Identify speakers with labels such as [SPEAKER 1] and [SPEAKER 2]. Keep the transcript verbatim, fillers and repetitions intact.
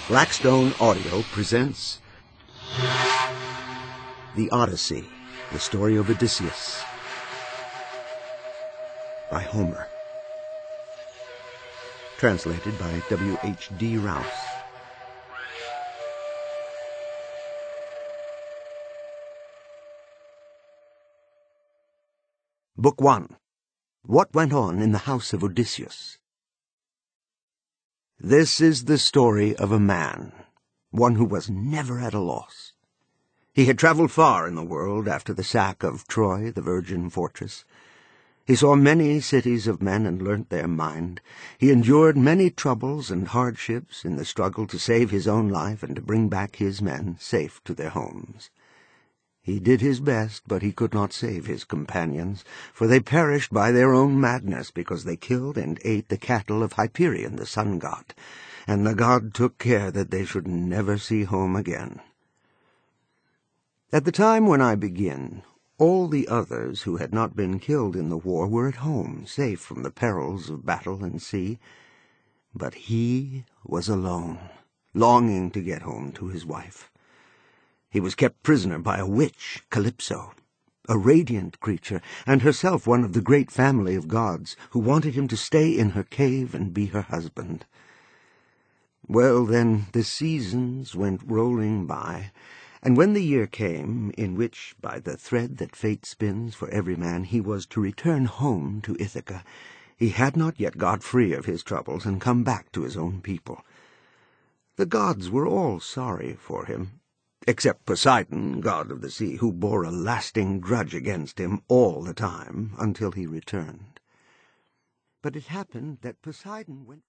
[SPEAKER 1] Blackstone Audio presents The Odyssey, the story of Odysseus, by Homer. Translated by W H D Rouse. Book One. What Went On in the House of Odysseus. This is the story of a man, one who was never at a loss. He had traveled far in the world after the sack of Troy, the virgin fortress. He saw many cities of men and learnt their mind. He endured many troubles and hardships in the struggle to save his own life and to bring back his men safe to their homes. He did his best, but he could not save his companions, for they perished by their own madness because they killed and ate the cattle of Hyperion, the sun god, and the god took care that they should never see home again. At the time when I begin, all the others who had not been killed in the war were at home, safe from the perils of battle and sea. But he was alone, longing to get home to his wife. He was kept prisoner by a witch, Calypso, a radiant creature, and herself one of the great family of gods, who wanted him to stay in her cave and be her husband. Well, then, the seasons went rolling by, and when the year came, in which, by the thread that fate spins for every man, he was to return home to Ithaca, he had not yet got free of his troubles and come back to his own people. The gods were all sorry for him, except Poseidon, god of the sea, who bore a lasting grudge against him all the time until he returned. But it happened that Poseidon went...